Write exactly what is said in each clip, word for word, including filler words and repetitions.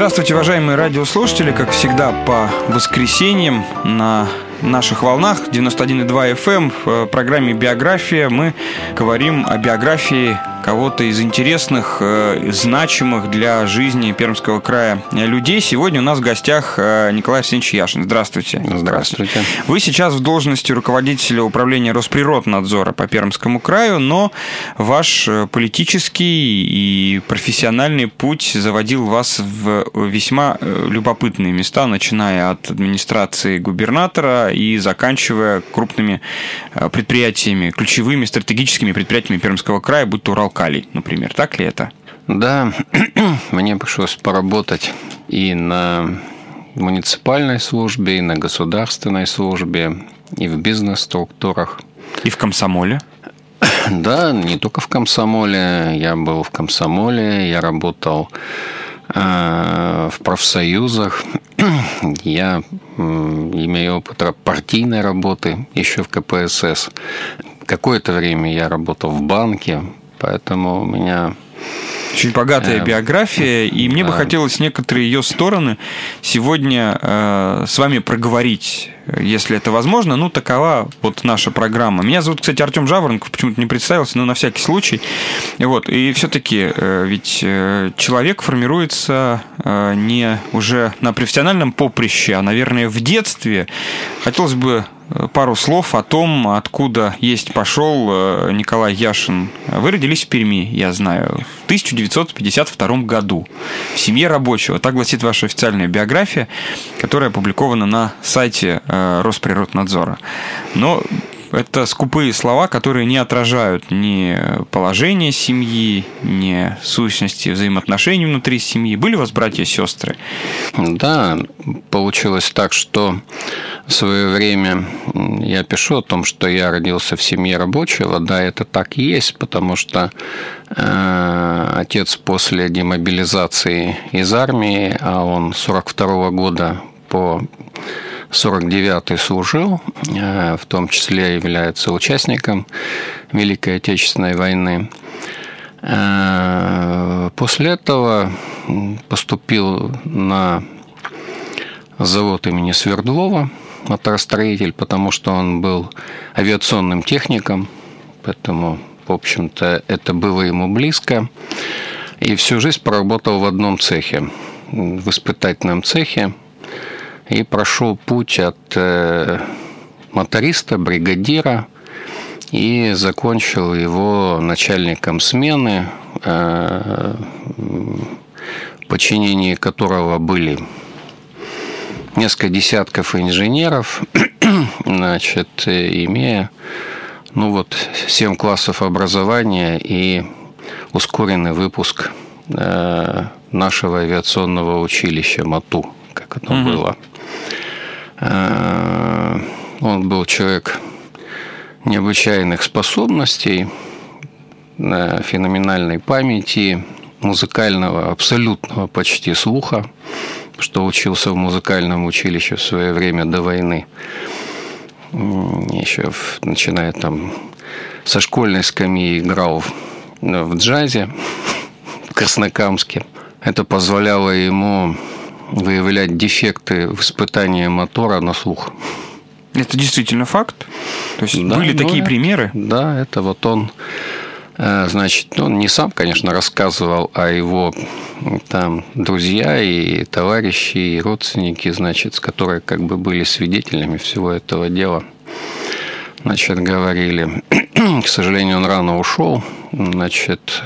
Здравствуйте, уважаемые радиослушатели. Как всегда, по воскресеньям на наших волнах девяносто один и два эф эм в программе «Биография» мы говорим о биографии кого-то из интересных, значимых для жизни Пермского края людей. Сегодня у нас в гостях Николай Арсеньевич Яшин. Здравствуйте. Здравствуйте. Вы сейчас в должности руководителя управления Росприроднадзора по Пермскому краю, но ваш политический и профессиональный путь заводил вас в весьма любопытные места, начиная от администрации губернатора и заканчивая крупными предприятиями, ключевыми стратегическими предприятиями Пермского края, будь то Уралкалий, например. Так ли это? Да, мне пришлось поработать и на муниципальной службе, и на государственной службе, и в бизнес-структурах. И в комсомоле? Да, не только в комсомоле. Я был в комсомоле, я работал в профсоюзах. Я имею опыт партийной работы еще в ка пэ эс эс. Какое-то время я работал в банке, поэтому у меня... Очень богатая биография, и мне да. бы хотелось некоторые ее стороны сегодня э, с вами проговорить, если это возможно. Ну, такова вот наша программа. Меня зовут, кстати, Артем Жаворонков, почему-то не представился, но на всякий случай. Вот. И все-таки э, ведь э, человек формируется э, не уже на профессиональном поприще, а, наверное, в детстве. Хотелось бы пару слов о том, откуда есть пошел Николай Яшин. Вы родились в Перми, я знаю, в тысяча девятьсот пятьдесят втором году в семье рабочего. Так гласит ваша официальная биография, которая опубликована на сайте Росприроднадзора. Но это скупые слова, которые не отражают ни положение семьи, ни сущности взаимоотношений внутри семьи. Были у вас братья и сестры? Да, получилось так, что в свое время я пишу о том, что я родился в семье рабочего. Да, это так и есть, потому что э, отец после демобилизации из армии, а он с сорок второго года по сорок девятый служил, в том числе является участником Великой Отечественной войны. После этого поступил на завод имени Свердлова, моторостроитель, потому что он был авиационным техником, поэтому, в общем-то, это было ему близко. И всю жизнь проработал в одном цехе, в испытательном цехе. И прошел путь от э, моториста, бригадира, и закончил его начальником смены, э, в подчинении которого были несколько десятков инженеров, значит, имея ну вот, семь классов образования и ускоренный выпуск э, нашего авиационного училища МАТУ, как оно mm-hmm. было. Он был человек необычайных способностей, феноменальной памяти, музыкального, абсолютного почти слуха, что учился в музыкальном училище в свое время до войны. Еще начиная там со школьной скамьи играл в джазе в Краснокамске. Это позволяло ему выявлять дефекты в испытании мотора на слух. Это действительно факт? То есть, да, были ну, такие да, примеры? Да, это вот он, значит, он не сам, конечно, рассказывал, а его там друзья и товарищи, и родственники, значит, которые как бы были свидетелями всего этого дела, значит, говорили. К сожалению, он рано ушел, значит,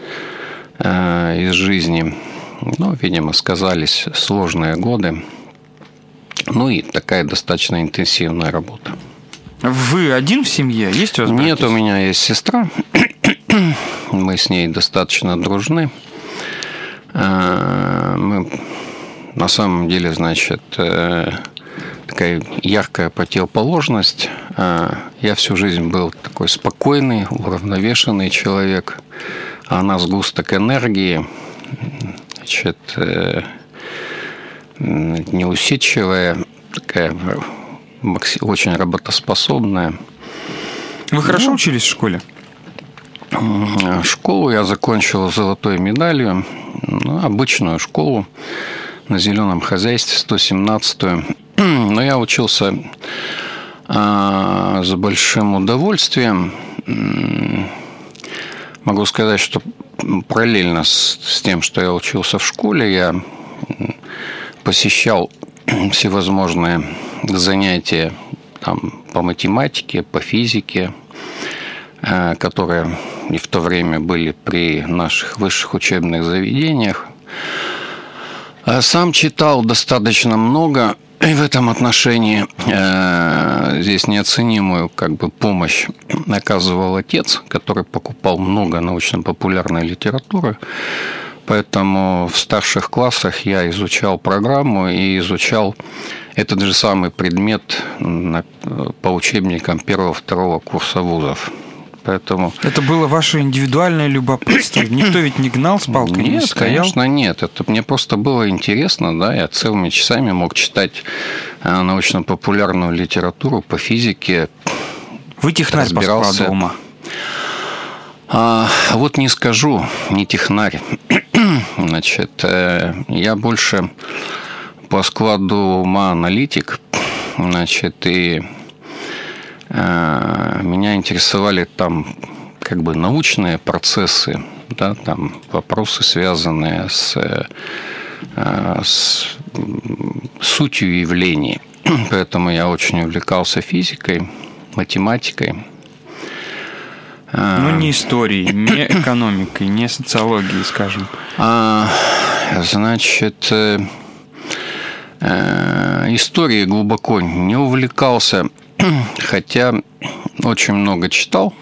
из жизни. Ну, видимо, сказались сложные годы. Ну, и такая достаточно интенсивная работа. Вы один в семье? Есть у вас братья? Нет, у меня есть сестра. Мы с ней достаточно дружны. Мы на самом деле, значит, такая яркая противоположность. Я всю жизнь был такой спокойный, уравновешенный человек. А она сгусток энергии. Значит, неусидчивая, такая очень работоспособная. Вы хорошо ну, учились в школе? Школу я закончил золотой медалью, ну, обычную школу. на зеленом хозяйстве, сто семнадцатую. Но я учился а, с большим удовольствием. Могу сказать, что параллельно с, с тем, что я учился в школе, я посещал всевозможные занятия там, по математике, по физике, а, которые и в то время были при наших высших учебных заведениях. А сам читал достаточно много. И в этом отношении э, здесь неоценимую как бы помощь оказывал отец, который покупал много научно-популярной литературы. Поэтому в старших классах я изучал программу и изучал этот же самый предмет на, по учебникам первого-второго курса вузов. Поэтому... Это было ваше индивидуальное любопытство? Никто ведь не гнал с палкой, нет, не стоял? Конечно, нет. Это мне просто было интересно, да. Я целыми часами мог читать научно-популярную литературу по физике. Вы технарь по складу ума? А, вот не скажу, не технарь. Значит, я больше по складу ума аналитик. Значит, и... меня интересовали там как бы научные процессы, да, там вопросы, связанные с, с сутью явлений. Поэтому я очень увлекался физикой, математикой. Ну, не историей, не экономикой, не социологией, скажем. А, значит, историей глубоко не увлекался. Хотя очень много читал,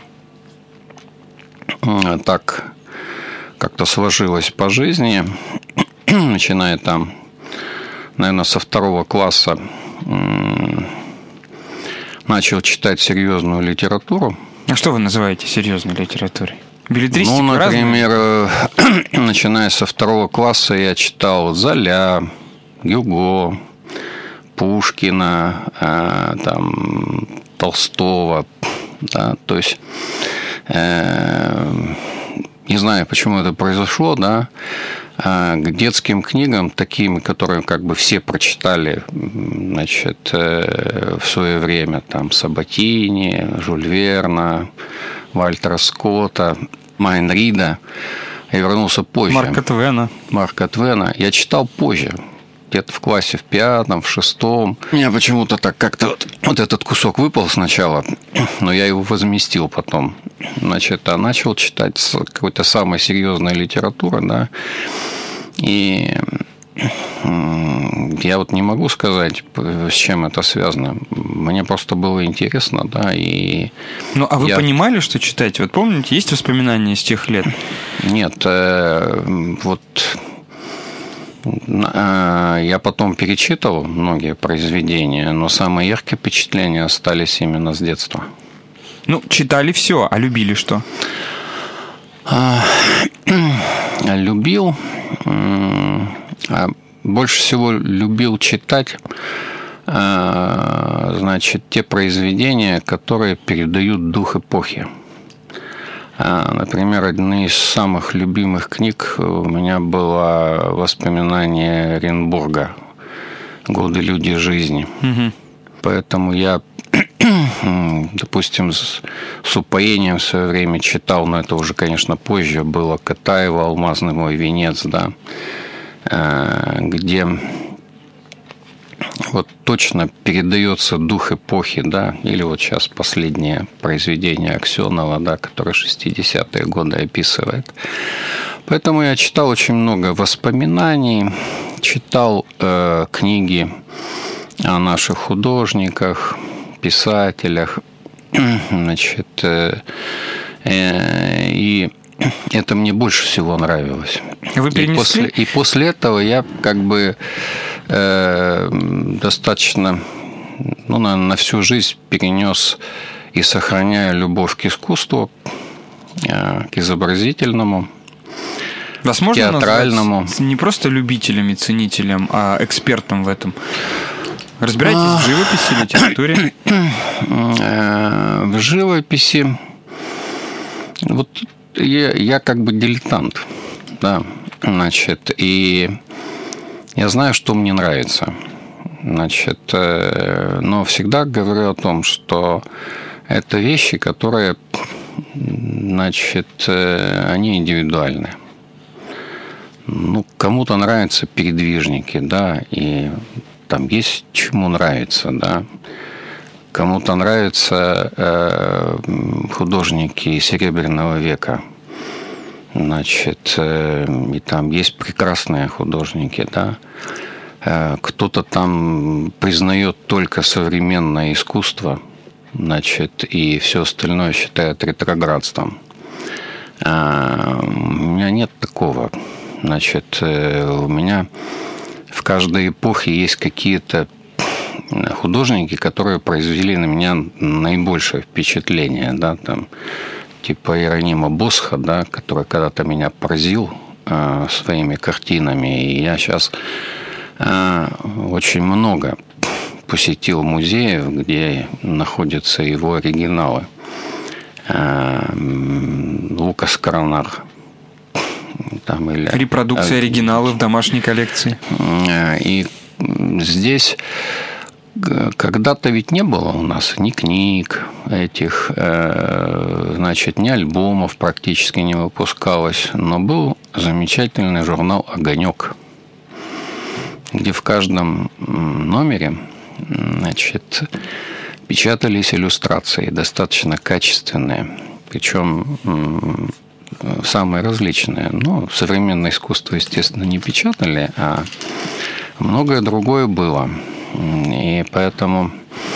так как-то сложилось по жизни, начиная там, наверное, со второго класса начал читать серьезную литературу. А что вы называете серьезной литературой? Беллетристика? Ну, например, начиная со второго класса я читал Золя, Гюго, Пушкина, там, Толстого, да, то есть э, не знаю, почему это произошло, да, к детским книгам, таким, которые как бы все прочитали, значит, э, в свое время, там, Сабатини, Жюль Верна, Вальтера Скотта, Майн Рида, я вернулся позже. Марка Твена. Марка Твена. Я читал позже. Где-то в классе в пятом, в шестом. У меня почему-то так как-то вот, вот этот кусок выпал сначала, но я его возместил потом. Значит, а начал читать какой-то самой серьезной литературы, да. И я вот не могу сказать, с чем это связано. Мне просто было интересно, да, и... Ну, а вы я... понимали, что читаете? Вот помните, есть воспоминания с тех лет? Нет, э, вот... Я потом перечитывал многие произведения, но самые яркие впечатления остались именно с детства. Ну, читали все, а любили что? Любил, больше всего любил читать, значит, те произведения, которые передают дух эпохи. Например, одна из самых любимых книг у меня было «Воспоминания Оренбурга. Годы, люди, жизни». Угу. Поэтому я, допустим, с, с упоением в свое время читал, но это уже, конечно, позже было, Катаева «Алмазный мой венец», да, где вот точно передается дух эпохи, да, или вот сейчас последнее произведение Аксенова, да, которое шестидесятые годы описывает. Поэтому я читал очень много воспоминаний, читал э, книги о наших художниках, писателях, значит, э, э, и это мне больше всего нравилось. Вы перенесли? И после, и после этого я как бы э, достаточно, ну, наверное, на всю жизнь перенес и сохраняю любовь к искусству, э, к изобразительному, вас можно театральному. Назвать не просто любителем и ценителем, а экспертом в этом? Разбираетесь в живописи, литературе? В живописи... Вот я, я как бы дилетант, да, значит, и я знаю, что мне нравится. Значит, но всегда говорю о том, что это вещи, которые, значит, они индивидуальны. Ну, кому-то нравятся передвижники, да, и там есть чему нравится, да. Кому-то нравятся э, художники Серебряного века. Значит, э, и там есть прекрасные художники, да. Э, кто-то там признает только современное искусство, значит, и все остальное считает ретроградством. Э, у меня нет такого. Значит, э, у меня в каждой эпохе есть какие-то художники, которые произвели на меня наибольшее впечатление, да, там, типа Иеронима Босха, да, который когда-то меня поразил э, своими картинами, и я сейчас э, очень много посетил музеев, где находятся его оригиналы. Э, Лукас Кранах. Там, или... Репродукция оригинала в домашней коллекции. И здесь когда-то ведь не было у нас ни книг этих, значит, ни альбомов практически не выпускалось, но был замечательный журнал «Огонек», где в каждом номере, значит, печатались иллюстрации, достаточно качественные, причем самые различные. Ну, современное искусство, естественно, не печатали, а многое другое было. И поэтому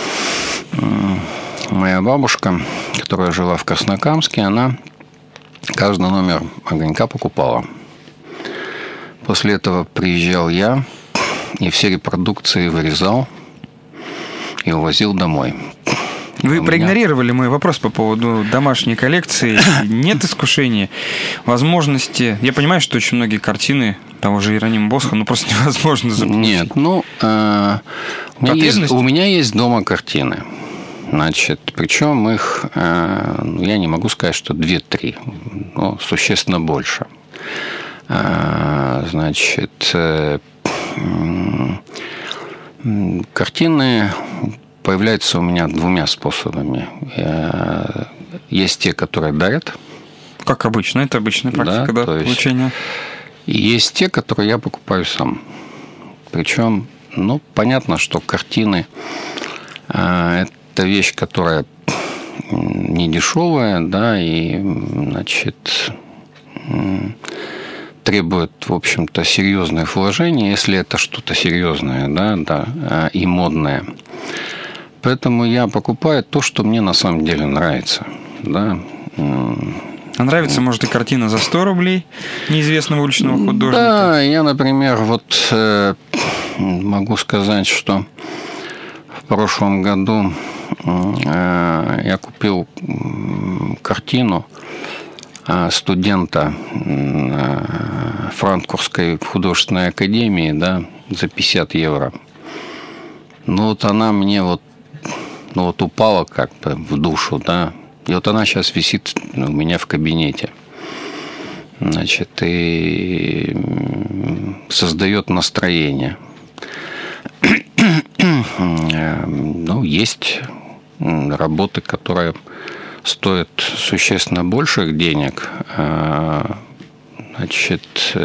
моя бабушка, которая жила в Краснокамске, она каждый номер «Огонька» покупала. После этого приезжал я и все репродукции вырезал и увозил домой. Вы У проигнорировали меня... мой вопрос по поводу домашней коллекции. Нет искушения, возможности. Я понимаю, что очень многие картины того же Иеронима Босха, ну просто невозможно заполучить. Нет, ну э, у, меня есть, у меня есть дома картины. Значит, причем их, э, я не могу сказать, что две-три, но существенно больше. Э, значит, э, э, картины появляются у меня двумя способами. Есть те, которые дарят. Как обычно, это обычная практика, да, да, получения. И есть те, которые я покупаю сам. Причем, ну, понятно, что картины – это вещь, которая не дешевая, да, и, значит, требует, в общем-то, серьезных вложений, если это что-то серьезное, да, да, и модное. Поэтому я покупаю то, что мне на самом деле нравится. Да. А нравится, может, и картина за сто рублей неизвестного уличного художника? Да, я, например, вот э, могу сказать, что в прошлом году э, я купил картину студента э, Франкфуртской художественной академии, да, за пятьдесят евро. Ну, вот она мне вот Ну, вот упала как-то в душу, да. И вот она сейчас висит у меня в кабинете. Значит, и создает настроение. Ну, есть работы, которые стоят существенно больших денег. Значит,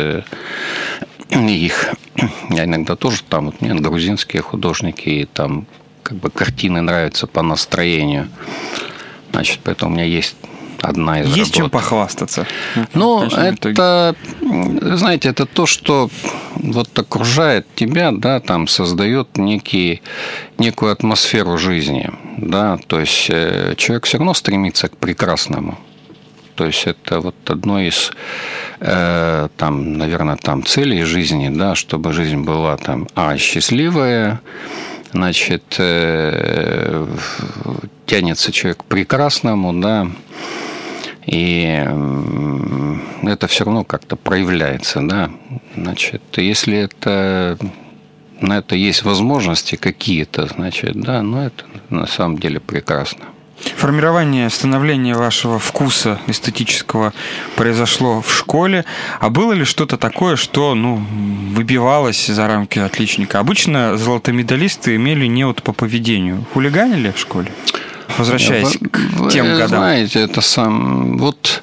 их я иногда тоже там, вот мне грузинские художники, и там как бы картины нравятся по настроению. Значит, поэтому у меня есть одна из есть работ. Есть чем похвастаться. Ну, это, знаете, это то, что вот окружает тебя, да, там создает некий, некую атмосферу жизни, да, то есть человек все равно стремится к прекрасному. То есть это вот одно из, э, там, наверное, там целей жизни, да, чтобы жизнь была там, а, счастливая, значит, э, тянется человек к прекрасному, да, и это все равно как-то проявляется, да, значит, если это, на это есть возможности какие-то, значит, да, ну, это на самом деле прекрасно. формирование, становление вашего вкуса эстетического произошло в школе. А было ли что-то такое, что, ну, выбивалось за рамки отличника? Обычно золотомедалисты имели неуд по поведению. Хулиганили в школе? Возвращаясь вы, к тем вы годам. Знаете, это сам... Вот...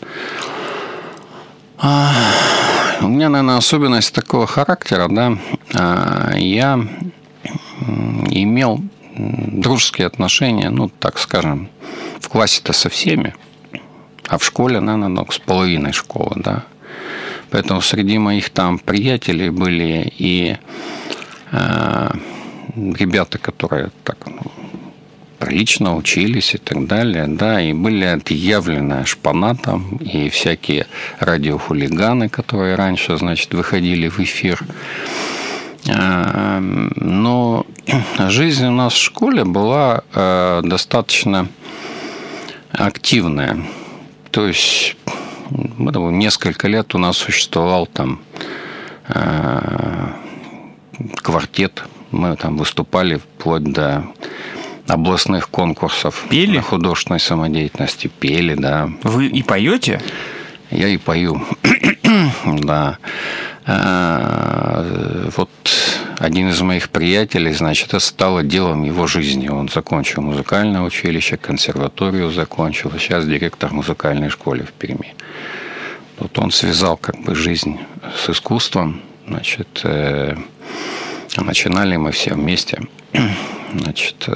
А, у меня, наверное, особенность такого характера, да. А, я имел дружеские отношения, ну, так скажем, в классе-то со всеми, а в школе, наверное, ну, с половиной школы, да. Поэтому среди моих там приятелей были и э, ребята, которые так, ну, прилично учились и так далее, да, и были отъявленные шпана там, и всякие радиохулиганы, которые раньше, значит, выходили в эфир. Но жизнь у нас в школе была достаточно активная. То есть несколько лет у нас существовал там квартет. Мы там выступали вплоть до областных конкурсов. Пели? Художественной самодеятельности. Пели, да. Вы и поете? Я и пою. Да. Вот один из моих приятелей, значит, это стало делом его жизни. Он закончил музыкальное училище, консерваторию закончил, а сейчас директор музыкальной школы в Перми. Вот он связал как бы жизнь с искусством. Значит, начинали мы все вместе. Значит,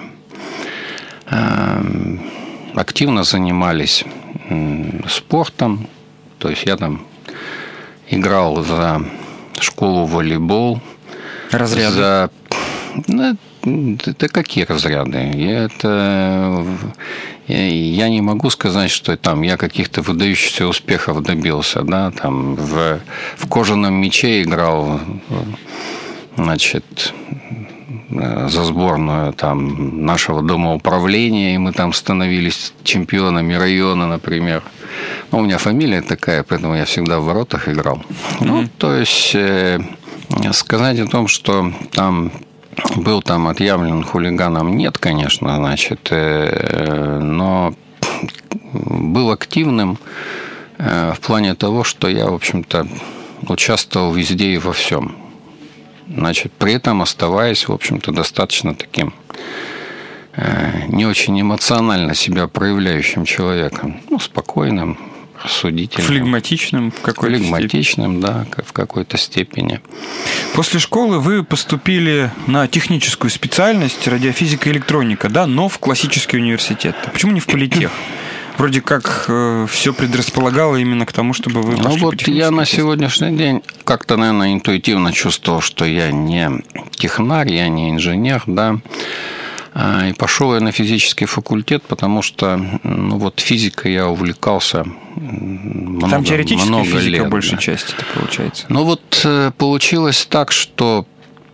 активно занимались спортом. То есть я там играл за школу волейбол. Разряды? За... Ну, да какие разряды? Я, это... я не могу сказать, что там я каких-то выдающихся успехов добился. Да? Там в... в кожаном мяче играл, значит, за сборную там, нашего дома управления, и мы там становились чемпионами района, например. Ну, у меня фамилия такая, поэтому я всегда в воротах играл. Mm-hmm. Ну, то есть, э, сказать о том, что там был там отъявлен хулиганом, нет, конечно, значит, э, но был активным э, в плане того, что я, в общем-то, участвовал везде и во всем. Значит, при этом оставаясь, в общем-то, достаточно таким э, не очень эмоционально себя проявляющим человеком. Ну, спокойным, рассудительным. Флегматичным в какой-то Флегматичным, степени. Да, в какой-то степени. После школы вы поступили на техническую специальность радиофизика и электроника, да, но в классический университет. Почему не в политех? Вроде как э, все предрасполагало именно к тому, чтобы вы пошли. Ну вот я на сегодняшний день как-то, наверное, интуитивно чувствовал, что я не технарь, я не инженер, да. И пошел я на физический факультет, потому что, ну вот, физикой я увлекался много, Там теоретическая много физика лет, большей да. части, это получается. Ну вот получилось так, что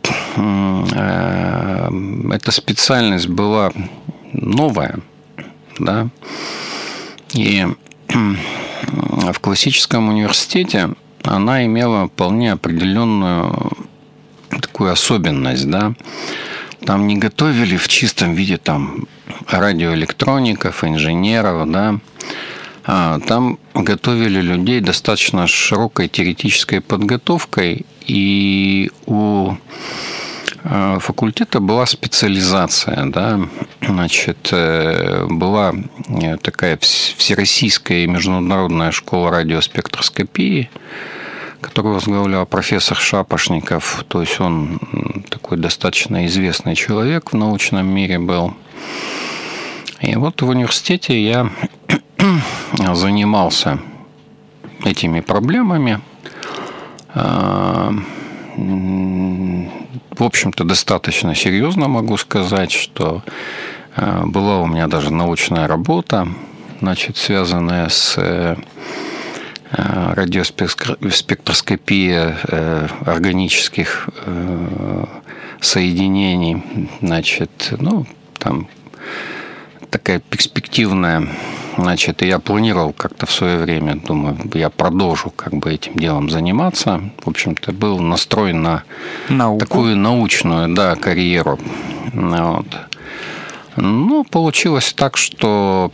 эта специальность была новая, да. И в классическом университете она имела вполне определенную такую особенность, да. Там не готовили в чистом виде там радиоэлектроников, инженеров, да. А там готовили людей достаточно широкой теоретической подготовкой, и у факультета была специализация, да, значит, была такая всероссийская и международная школа радиоспектроскопии, которую возглавлял профессор Шапошников, то есть он такой достаточно известный человек в научном мире был. И вот в университете я занимался этими проблемами. В общем-то, достаточно серьезно могу сказать, что была у меня даже научная работа, значит, связанная с радиоспектроскопией органических соединений. Значит, ну, там такая перспективная. Значит, я планировал как-то в свое время, думаю, я продолжу как бы этим делом заниматься. В общем-то, был настроен на Науку. Такую научную, да, карьеру. Вот. Ну, получилось так, что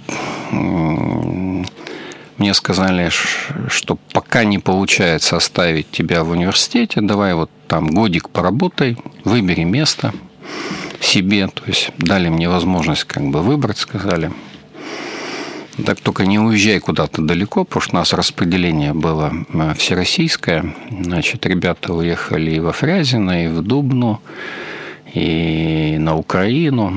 мне сказали, что пока не получается оставить тебя в университете, давай вот там годик поработай, выбери место себе. То есть дали мне возможность как бы выбрать, сказали. Так только не уезжай куда-то далеко, потому что у нас распределение было всероссийское. Значит, ребята уехали и во Фрязино, и в Дубну, и на Украину.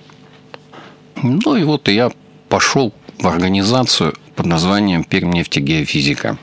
Ну и вот я пошел в организацию под названием Пермнефтегеофизика.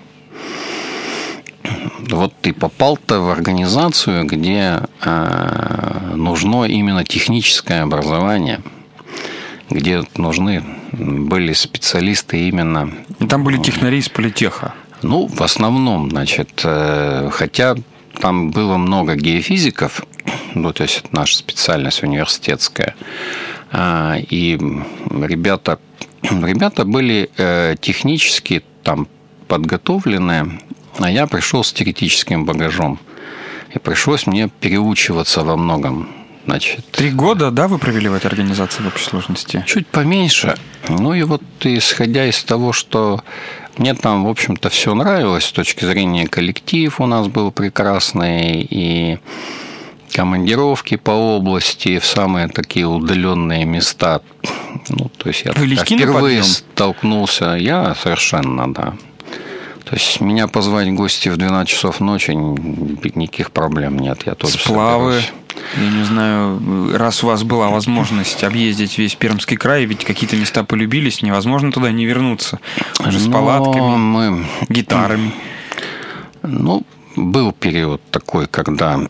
Вот ты попал-то в организацию, где э, нужно именно техническое образование, где нужны были специалисты именно... Там были технари из политеха. Ну, в основном, значит, э, хотя там было много геофизиков, ну, то есть это наша специальность университетская, э, и ребята, ребята были э, технически там подготовленные, а я пришел с теоретическим багажом. И пришлось мне переучиваться во многом. Значит, Три года, да, вы провели в этой организации в общей сложности? Чуть поменьше. Ну и вот исходя из того, что мне там, в общем-то, все нравилось с точки зрения коллектив у нас был прекрасный, и командировки по области в самые такие удаленные места. Ну, то есть я впервые столкнулся. Я совершенно, да. То есть меня позвать в гости в двенадцать часов ночи, никаких проблем нет. Я тоже сплавы, соберусь. Я не знаю, раз у вас была возможность объездить весь Пермский край, ведь какие-то места полюбились, невозможно туда не вернуться. Уже с Но палатками, мы... гитарами. Ну, был период такой, когда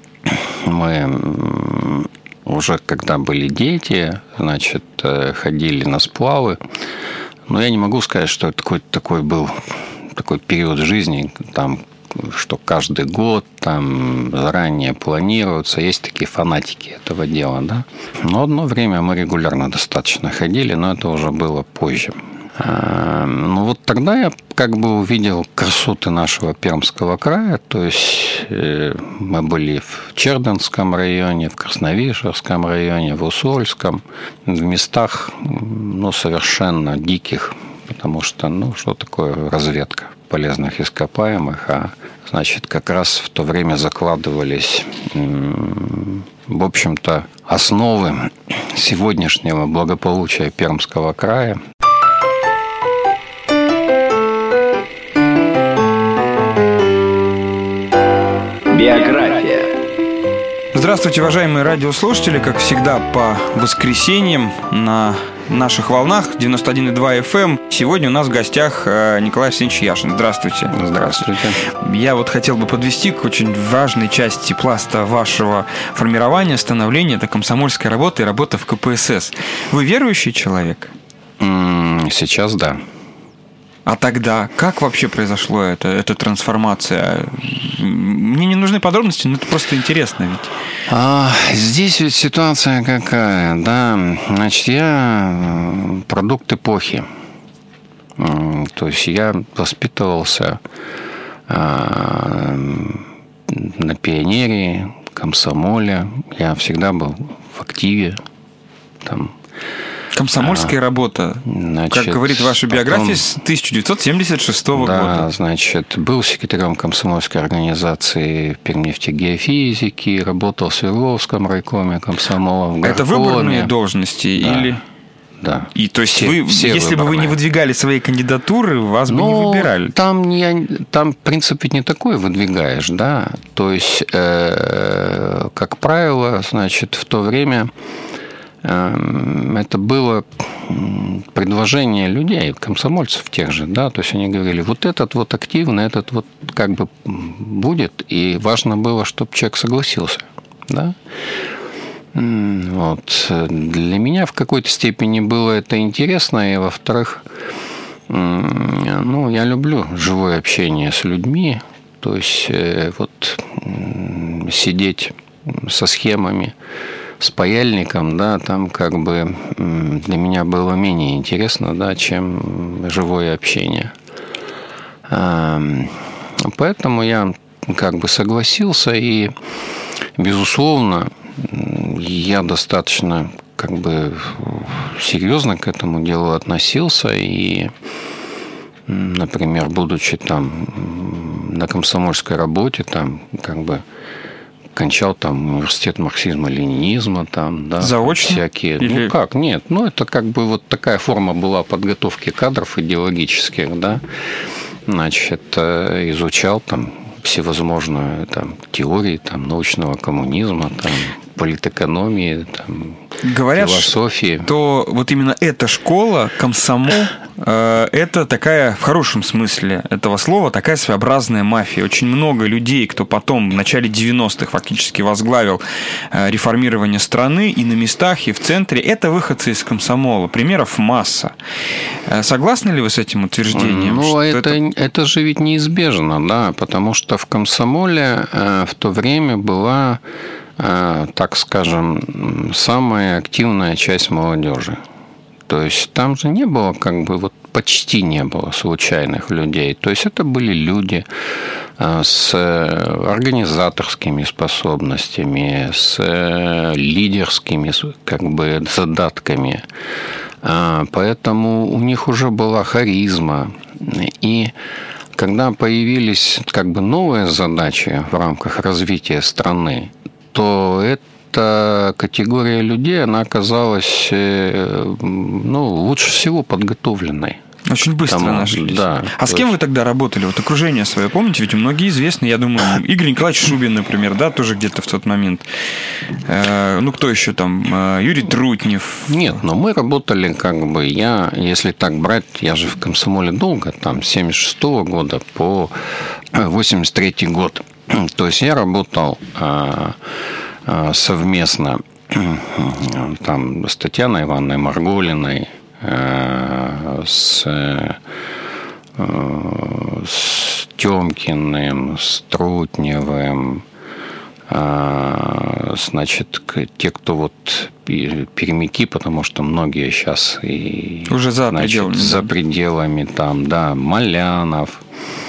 мы уже, когда были дети, значит, ходили на сплавы. Но я не могу сказать, что это такой, такой был... такой период жизни, там, что каждый год там заранее планируется. Есть такие фанатики этого дела, да. Но одно время мы регулярно достаточно ходили, но это уже было позже. А, ну, вот тогда я как бы увидел красоты нашего Пермского края. То есть мы были в Чердынском районе, в Красновишерском районе, в Усольском, в местах, ну, совершенно диких. Потому что, ну, что такое разведка полезных ископаемых, а значит, как раз в то время закладывались, в общем-то, основы сегодняшнего благополучия Пермского края. Биография. Здравствуйте, уважаемые радиослушатели. Как всегда, по воскресеньям на наших волнах девяносто один и два эф эм. Сегодня у нас в гостях Николай Арсеньевич Яшин. Здравствуйте. Здравствуйте. Я вот хотел бы подвести к очень важной части пласта вашего формирования, становления. Это комсомольская работа и работа в ка пэ эс эс. Вы верующий человек? Сейчас да. А тогда как вообще произошла эта, эта трансформация? Мне не нужны подробности, но это просто интересно ведь. А, здесь ведь ситуация какая, да. Значит, я продукт эпохи. То есть я воспитывался на пионерии, комсомоле. Я всегда был в активе. Там. Комсомольская а, работа, значит, как говорит ваша биография, потом, с тысяча девятьсот семьдесят шестого да, года. Да, значит, был секретарем комсомольской организации Пермнефтегеофизики, работал в Свердловском райкоме комсомола, в горкоме. Это выборные должности да. или... Да. И то есть все, вы, все если выборные. бы вы не выдвигали свои кандидатуры, вас бы Но не выбирали. Там, не, там принцип ведь не такой выдвигаешь, да. То есть, э, как правило, значит, в то время это было предложение людей, комсомольцев тех же, да, то есть они говорили, вот этот вот активно, этот вот как бы будет, и важно было, чтобы человек согласился, да. Вот. Для меня в какой-то степени было это интересно, и, во-вторых, ну, я люблю живое общение с людьми, то есть вот сидеть со схемами, с паяльником, да, там как бы для меня было менее интересно, да, чем живое общение. Поэтому я как бы согласился, и, безусловно, я достаточно как бы серьезно к этому делу относился. И, например, будучи там на комсомольской работе, там как бы кончал там университет марксизма-ленинизма, там, да, заочно? Всякие. Или... Ну как, нет, ну это как бы вот такая форма была подготовки кадров идеологических, да. Значит, изучал там всевозможные там теории там научного коммунизма, там политэкономии, там, говорят, философии. То вот именно эта школа, комсомол, э, это такая, в хорошем смысле этого слова, такая своеобразная мафия. Очень много людей, кто потом в начале девяностых фактически возглавил э, реформирование страны и на местах, и в центре, это выходцы из комсомола. Примеров масса. Э, согласны ли вы с этим утверждением? Ну, это, это... это же ведь неизбежно, да, потому что в комсомоле э, в то время была, так скажем, самая активная часть молодежи. То есть там же не было, как бы, вот почти не было случайных людей. То есть это были люди с организаторскими способностями, с лидерскими, как бы, задатками. Поэтому у них уже была харизма. И когда появились, как бы, новые задачи в рамках развития страны, то эта категория людей, она оказалась, ну, лучше всего подготовленной. Очень быстро Тому, нашлись. Да, а с кем есть... вы тогда работали? Вот окружение свое, помните? Ведь многие известны, я думаю, Игорь Николаевич Шубин, например, да, тоже где-то в тот момент. Э, ну, кто еще там? Юрий Трутнев. Нет, но мы работали, как бы, я, если так брать, я же в комсомоле долго, там, с семьдесят шестого года по восемьдесят третий год. То есть я работал а, а, совместно там, с Татьяной Ивановной Марголиной, а, с, а, с Тёмкиным, с Трутневым, а, значит, те, кто вот пермяки, потому что многие сейчас и, уже за, значит, пределами, за да. пределами там, да, Малянов,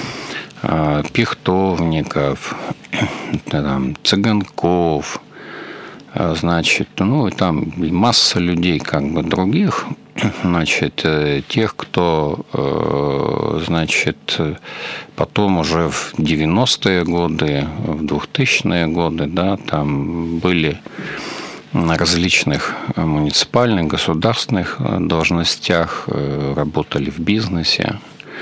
Пихтовников, там, Цыганков, значит, ну, и там масса людей, как бы, других, значит, тех, кто, значит, потом уже в девяностые годы, в двухтысячные годы, да, там были на различных муниципальных, государственных должностях, работали в бизнесе.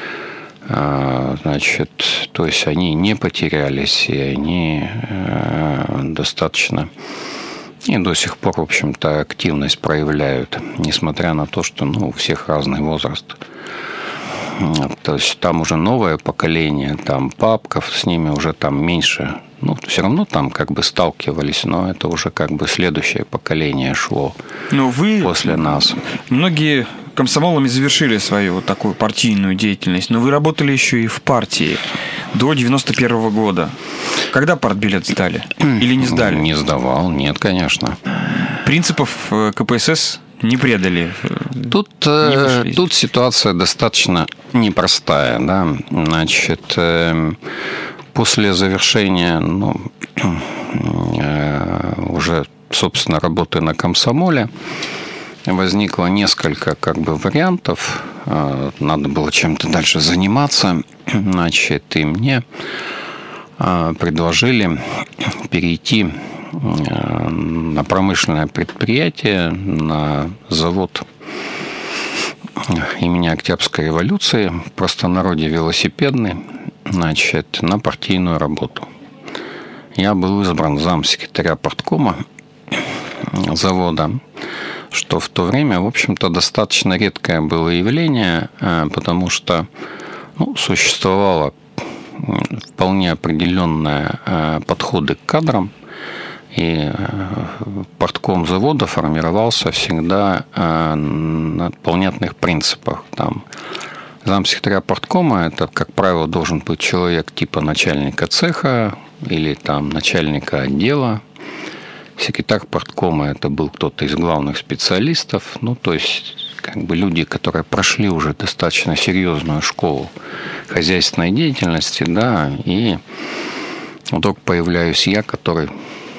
Значит, то есть они не потерялись, и они достаточно и до сих пор, в общем-то, активность проявляют, несмотря на то, что, ну, у всех разный возраст. То есть там уже новое поколение, там Папков, с ними уже там меньше, ну, все равно там как бы сталкивались, но это уже как бы следующее поколение шло. Но вы, после нас. Многие комсомолами завершили свою вот такую партийную деятельность, но вы работали еще и в партии до девяносто первого года. Когда партбилет сдали? Или не сдали? Не сдавал, нет, конечно. Принципов ка пэ эс эс не предали? Тут, не тут ситуация достаточно непростая, да. Значит, после завершения, ну, уже, собственно, работы на комсомоле, возникло несколько, как бы, вариантов. Надо было чем-то дальше заниматься. Значит, и мне предложили перейти на промышленное предприятие, на завод имени Октябрьской революции, в простонародье велосипедный, значит, на партийную работу. Я был избран замсекретаря парткома завода, что в то время, в общем-то, достаточно редкое было явление, потому что, ну, существовало вполне определенные подходы к кадрам, и партком завода формировался всегда на понятных принципах. Там замсекретаря парткома – это, как правило, должен быть человек типа начальника цеха или там начальника отдела. Секретарь парткома – это был кто-то из главных специалистов, ну, то есть, как бы, люди, которые прошли уже достаточно серьезную школу хозяйственной деятельности, да, и вдруг появляюсь я, который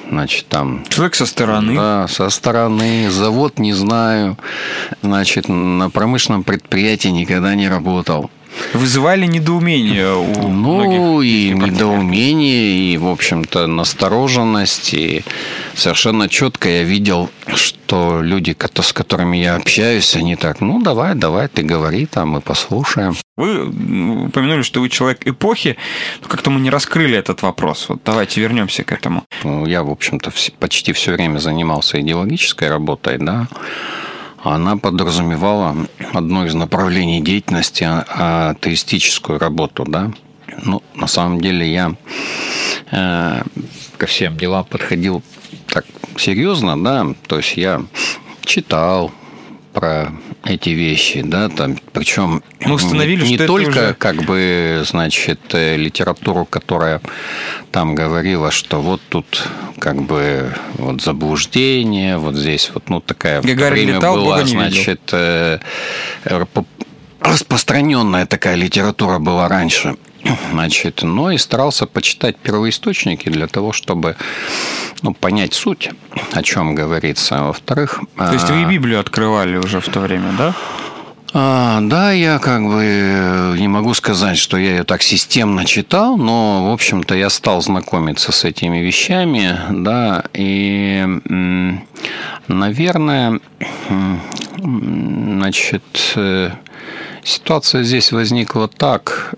значит, там... Человек со стороны. Да, со стороны. Завод не знаю. Значит, на промышленном предприятии никогда не работал. Вызывали недоумение у ну, многих. И недоумение, и, в общем-то, настороженность. И совершенно четко я видел, что люди, с которыми я общаюсь, они так, ну, давай, давай, ты говори, там, мы послушаем. Вы упомянули, что вы человек эпохи, но как-то мы не раскрыли этот вопрос. Вот давайте вернемся к этому. Ну, я, в общем-то, почти все время занимался идеологической работой, да. Она подразумевала одно из направлений деятельности атеистическую работу, да. Ну, на самом деле я э, ко всем делам подходил так серьезно, да. То есть я читал про эти вещи, да, там, причем мы установили, не, не что только это уже... как бы, значит, литературу, которая там говорила, что вот тут как бы вот заблуждение, вот здесь вот, ну, такая Гагарин время летал, была, Бога не значит, э, распространенная такая литература была раньше. Значит, но и старался почитать первоисточники для того, чтобы, ну, понять суть, о чем говорится. Во-вторых... То есть вы и Библию открывали уже в то время, да? А, да, я как бы не могу сказать, что я ее так системно читал, но, в общем-то, я стал знакомиться с этими вещами, да, и, наверное, значит... Ситуация здесь возникла так.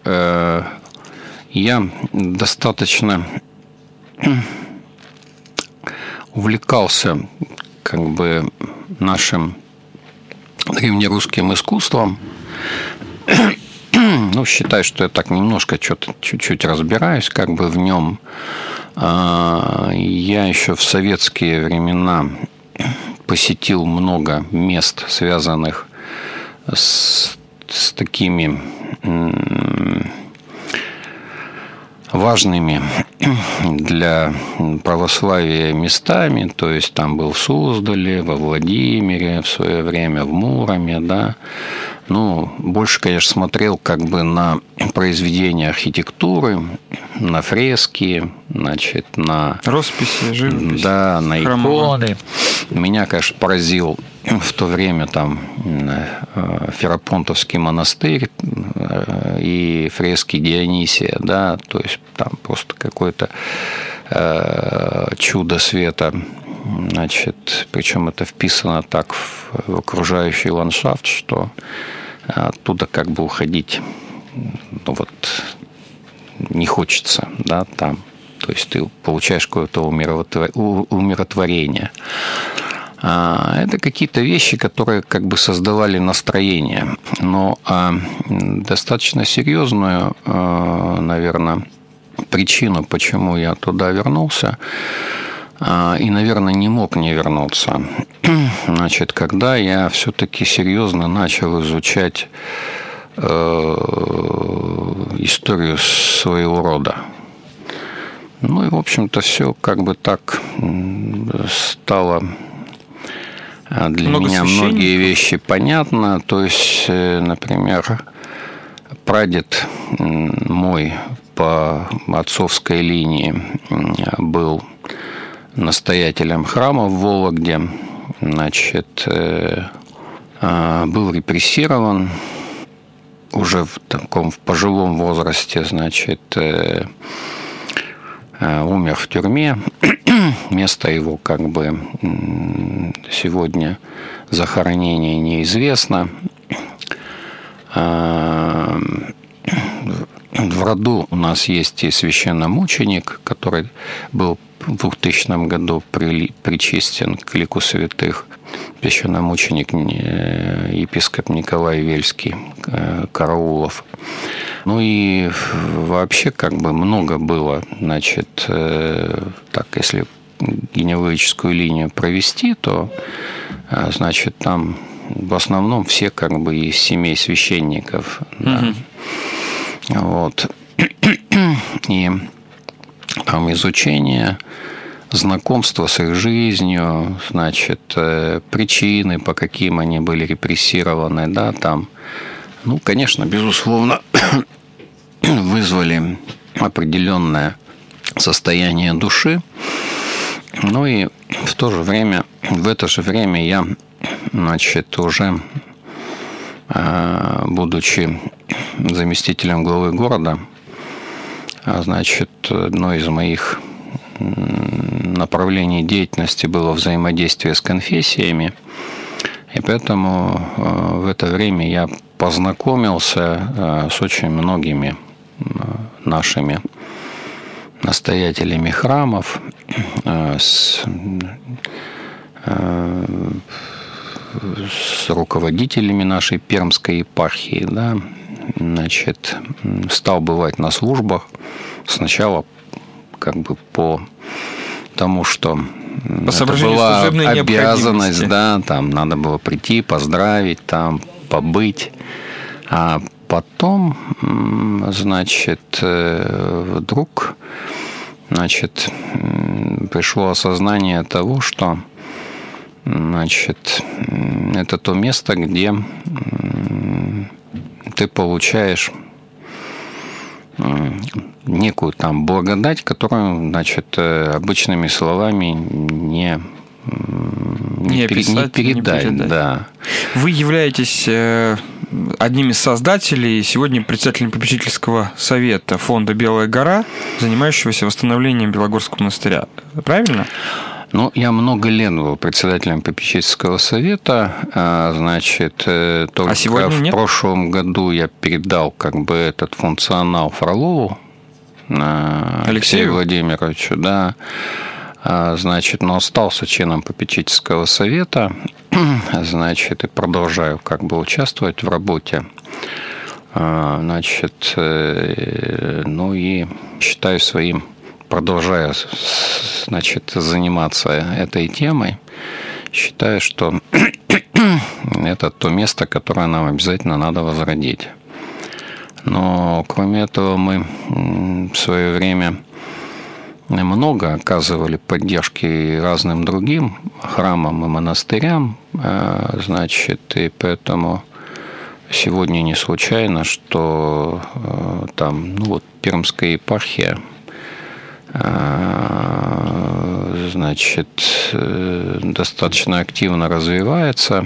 Я достаточно увлекался как бы нашим древнерусским искусством. Ну, считаю, что я так немножко что-то чуть-чуть разбираюсь как бы в нем. Я еще в советские времена посетил много мест, связанных с с такими важными для православия местами, то есть там был в Суздале, во Владимире в свое время, в Муроме, да. Ну, больше, конечно, смотрел как бы на произведения архитектуры, на фрески, значит, на... Росписи, живопись. Да, на иконы. Меня, конечно, поразил в то время там Ферапонтовский монастырь и фрески Дионисия, да, то есть там просто какое-то чудо света. Значит, причем это вписано так в окружающий ландшафт, что оттуда как бы уходить, ну, вот, не хочется, да, там. То есть ты получаешь какое-то умиротворение. Это какие-то вещи, которые как бы создавали настроение. Но достаточно серьезную, наверное, причину, почему я туда вернулся, и, наверное, не мог не вернуться. Значит, когда я все-таки серьезно начал изучать историю своего рода. Ну и, в общем-то, все как бы так стало для Много меня многие вещи понятно. То есть, например, прадед мой по отцовской линии был настоятелем храма в Вологде, значит, был репрессирован уже в таком в пожилом возрасте, значит, умер в тюрьме. Место его как бы сегодня захоронение неизвестно. В роду у нас есть и священномученик, который был в двухтысячном году причислен к лику святых, священномученик епископ Николай Вельский Караулов. Ну и вообще как бы много было, значит, так, если генеалогическую линию провести, то, значит, там в основном все как бы из семей священников. Mm-hmm. Да. Вот. И там изучение, знакомство с их жизнью, значит, причины, по каким они были репрессированы, да, там, ну, конечно, безусловно, вызвали определенное состояние души. Ну и в то же время, в это же время я, значит, уже, будучи заместителем главы города, значит, одно из моих направлений деятельности было взаимодействие с конфессиями. И поэтому в это время я познакомился с очень многими нашими настоятелями храмов, с, с руководителями нашей Пермской епархии, да, значит, стал бывать на службах. Сначала как бы по тому, что по это была обязанность, да, там надо было прийти, поздравить, там побыть. А потом, значит, вдруг, значит, пришло осознание того, что, значит, это то место, где ты получаешь некую там благодать, которую, значит, обычными словами не, не, не, пере, описать, не передать. Не передать. Да. Вы являетесь одним из создателей, сегодня председателем попечительского совета фонда «Белая гора», занимающегося восстановлением Белогорского монастыря. Правильно? Ну, я много лет был председателем попечительского совета, значит, только а в нет? прошлом году я передал как бы этот функционал Фролову, Алексею Владимировичу, да, значит, но остался членом попечительского совета, значит, и продолжаю как бы участвовать в работе, значит, ну и считаю своим, продолжая, значит, заниматься этой темой, считаю, что это то место, которое нам обязательно надо возродить. Но, кроме этого, мы в свое время много оказывали поддержки разным другим храмам и монастырям, значит, и поэтому сегодня не случайно, что там, ну вот, Пермская епархия, значит, достаточно активно развивается.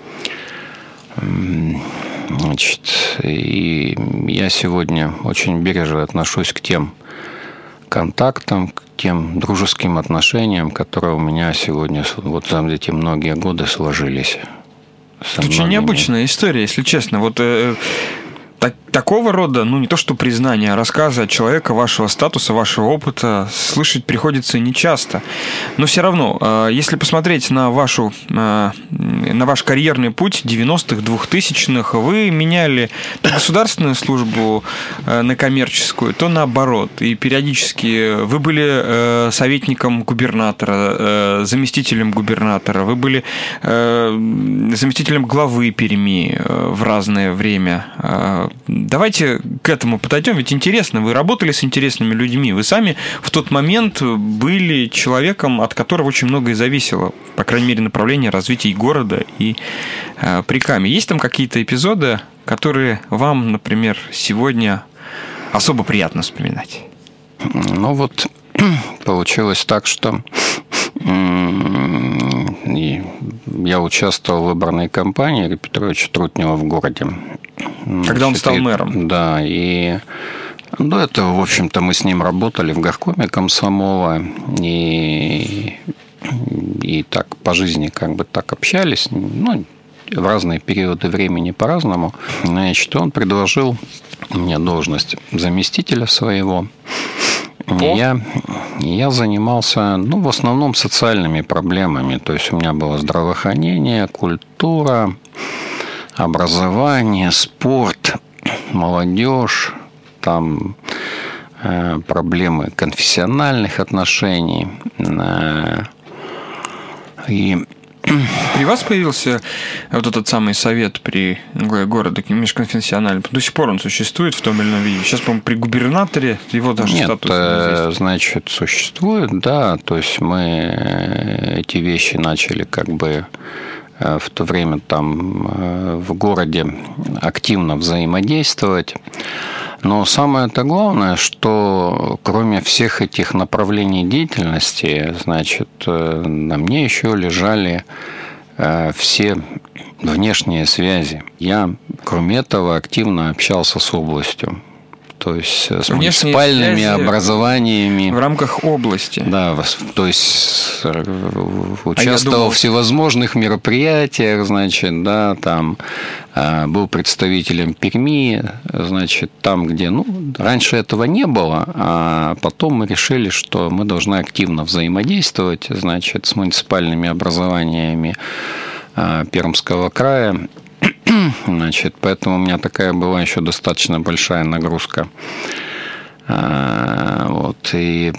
Значит, и я сегодня очень бережно отношусь к тем контактам, к тем дружеским отношениям, которые у меня сегодня вот за эти многие годы сложились. Очень многими. Необычная история, если честно. Вот э, так, такого рода, ну не то что признание, а рассказы от человека вашего статуса, вашего опыта слышать приходится нечасто. Но все равно, э, если посмотреть на вашу, э, на ваш карьерный путь девяностых, двухтысячных, вы меняли то государственную службу э, на коммерческую, то наоборот. И периодически вы были э, советником губернатора, э, заместителем губернатора, вы были э, заместителем главы Перми э, в разное время. Э, Давайте к этому подойдем, ведь интересно, вы работали с интересными людьми, вы сами в тот момент были человеком, от которого очень многое зависело, по крайней мере, направление развития и города, и э, Прикамья. Есть там какие-то эпизоды, которые вам, например, сегодня особо приятно вспоминать? Ну вот, получилось так, что я участвовал в выборной кампании Юрия Петровича Трутнева в городе. Когда он стал и, мэром. Да, и до этого, в общем-то, мы с ним работали в горкоме комсомола, и, и так по жизни как бы так общались, ну, в разные периоды времени по-разному. Значит, он предложил мне должность заместителя своего. Я, я занимался, ну, в основном социальными проблемами. То есть у меня было здравоохранение, культура, образование, спорт, молодежь, там э, проблемы конфессиональных отношений. Э, и При вас появился вот этот самый совет при главе города межконфессиональный? До сих пор он существует в том или ином виде? Сейчас, по-моему, при губернаторе его даже Нет, статус э, значит, существует, да. То есть мы эти вещи начали как бы в то время там в городе активно взаимодействовать. Но самое-то главное, что кроме всех этих направлений деятельности, значит, на мне еще лежали все внешние связи. Я, кроме этого, активно общался с областью. То есть с внешние муниципальными образованиями. В рамках области. Да, то есть участвовал а думал... в всевозможных мероприятиях, значит, да, там был представителем Перми, значит, там, где, ну, раньше этого не было, а потом мы решили, что мы должны активно взаимодействовать, значит, с муниципальными образованиями Пермского края. Значит, поэтому у меня такая была еще достаточно большая нагрузка. Вот, и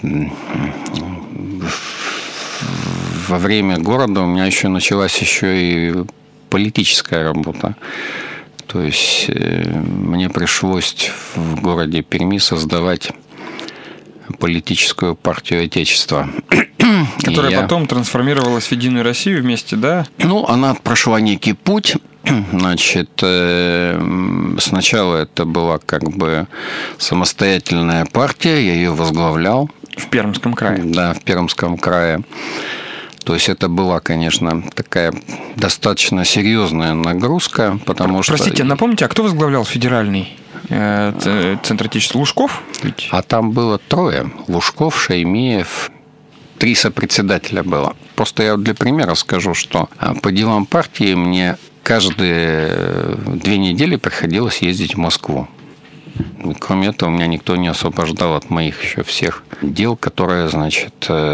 во время города у меня еще началась еще и политическая работа. То есть мне пришлось в городе Перми создавать политическую партию Отечества. Которая я... потом трансформировалась в Единую Россию вместе, да? Ну, она прошла некий путь. Значит, сначала это была как бы самостоятельная партия, я ее возглавлял. В Пермском крае. Да, в Пермском крае. То есть это была, конечно, такая достаточно серьезная нагрузка, потому что... Простите, напомните, а кто возглавлял федеральный Центр Отечества? Лужков? А там было трое. Лужков, Шаймиев, три сопредседателя было. Просто я для примера скажу, что по делам партии мне каждые две недели приходилось ездить в Москву. Кроме этого, меня никто не освобождал от моих еще всех дел, которые, значит,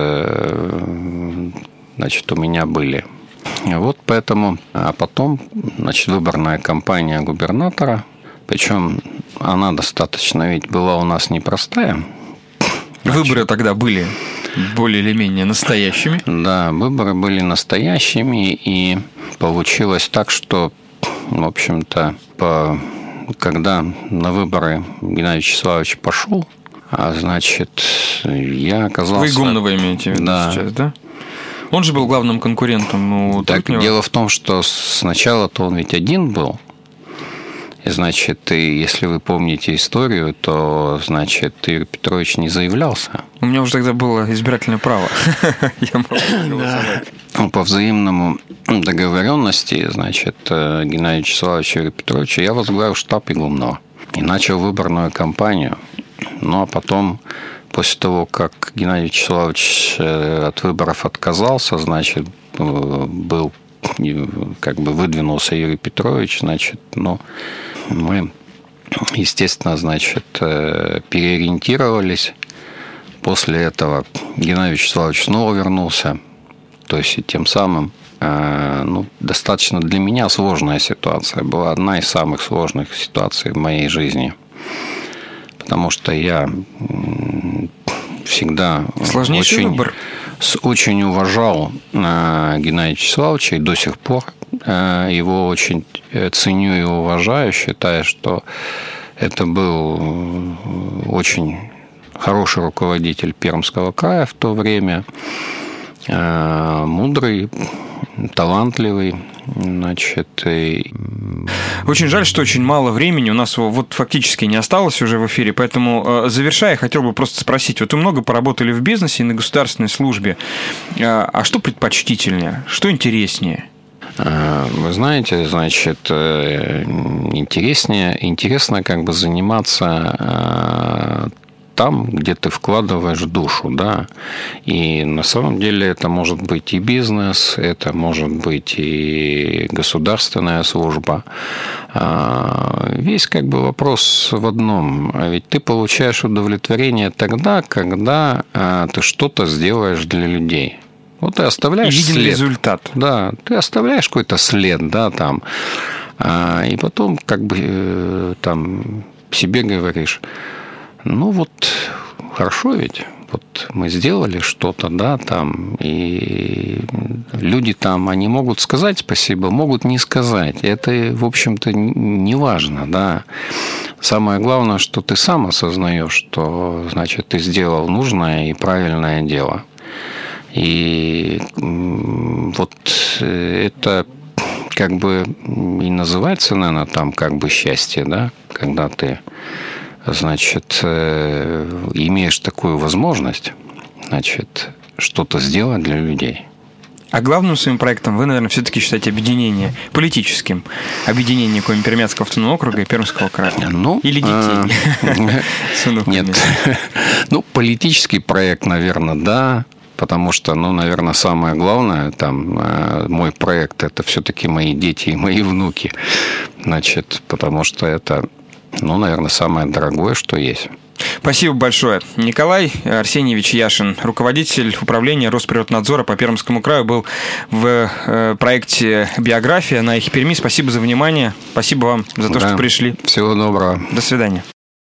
значит, у меня были. Вот поэтому, а потом, значит, выборная кампания губернатора, причем она достаточно ведь была у нас непростая. Выборы тогда были более или менее настоящими. Да, выборы были настоящими, и получилось так, что, в общем-то, по... когда на выборы Геннадий Вячеславович пошел, а значит, я оказался... Вы Игумнова имеете в виду да. сейчас, да? Он же был главным конкурентом у Так, Трутнева. Дело в том, что сначала-то он ведь один был. И, значит, и если вы помните историю, то, значит, Игорь Петрович не заявлялся. У меня уже тогда было избирательное право. Я мог голосовать. По взаимному договоренности, значит, Геннадия Вячеславовича и Игоря Петровича я возглавил штаб Игумнова и начал выборную кампанию. Ну, а потом, после того, как Геннадий Вячеславович от выборов отказался, значит, был, как бы выдвинулся Юрий Петрович, значит, ну, мы, естественно, значит, переориентировались. После этого Геннадий Вячеславович снова вернулся. То есть, и тем самым, ну, достаточно для меня сложная ситуация. Была одна из самых сложных ситуаций в моей жизни. Потому что я всегда Сложнейший очень, выбор. очень уважал Геннадия Вячеславовича и до сих пор его очень ценю и уважаю, считаю, что это был очень хороший руководитель Пермского края в то время, мудрый, талантливый, значит, и... Очень жаль, что очень мало времени у нас его вот фактически не осталось уже в эфире, поэтому, завершая, хотел бы просто спросить, вот вы много поработали в бизнесе и на государственной службе, а что предпочтительнее, что интереснее? Вы знаете, значит, интереснее, интересно как бы заниматься там, где ты вкладываешь душу, да, и на самом деле это может быть и бизнес, это может быть и государственная служба. Весь как бы вопрос в одном, ведь ты получаешь удовлетворение тогда, когда ты что-то сделаешь для людей. Вот ты оставляешь и виден след. результат. Да, ты оставляешь какой-то след, да, там, и потом как бы там себе говоришь, ну вот хорошо ведь, вот мы сделали что-то, да, там, и люди там, они могут сказать спасибо, могут не сказать. Это, в общем-то, не важно, да. Самое главное, что ты сам осознаешь, что, значит, ты сделал нужное и правильное дело. И вот это как бы и называется, наверное, там как бы счастье, да, когда ты значит, имеешь такую возможность, значит, что-то сделать для людей. А главным своим проектом вы, наверное, все-таки считаете объединение, политическим, объединение Коми-Пермяцкого автономного округа и Пермского края. Ну, или детей. Нет. Ну, политический проект, наверное, да. Потому что, ну, наверное, самое главное, там, мой проект – это все-таки мои дети и мои внуки. Значит, потому что это, ну, наверное, самое дорогое, что есть. Спасибо большое. Николай Арсеньевич Яшин, руководитель управления Росприроднадзора по Пермскому краю, был в проекте «Биография» на Эхе Перми. Спасибо за внимание. Спасибо вам за то, да. что пришли. Всего доброго. До свидания.